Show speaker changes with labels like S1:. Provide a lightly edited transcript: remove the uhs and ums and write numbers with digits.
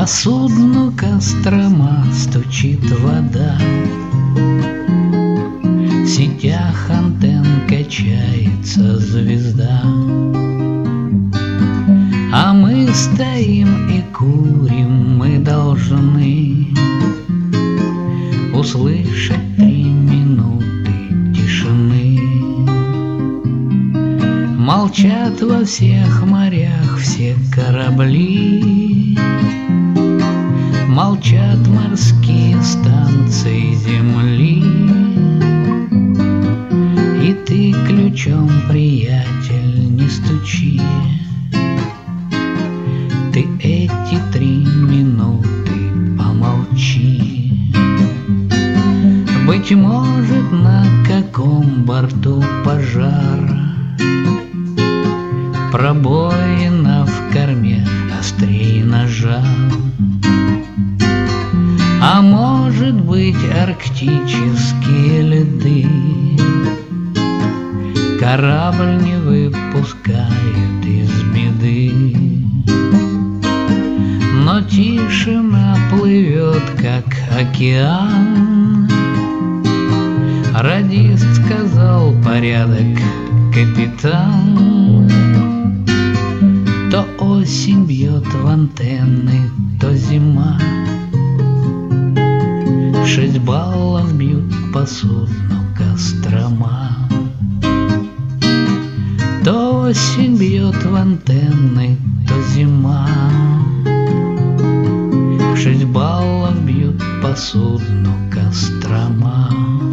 S1: По судну Кострома стучит вода, в сетях антенн качается звезда. А мы стоим и курим, мы должны услышать 3 минуты тишины. Молчат во всех морях все корабли, молчат морские станции земли. И ты ключом, приятель, не стучи, ты эти 3 минуты помолчи. Быть может, на каком борту пожар, пробоина в корме острей ножа. А может быть, арктические льды корабль не выпускает из беды. Но тишина плывет, как океан. Радист сказал: порядок, капитан. То осень бьет в антенны, то зима. 6 баллов бьют по судну Кострома. То осень бьет в антенны, то зима. 6 баллов бьют по судну Кострома.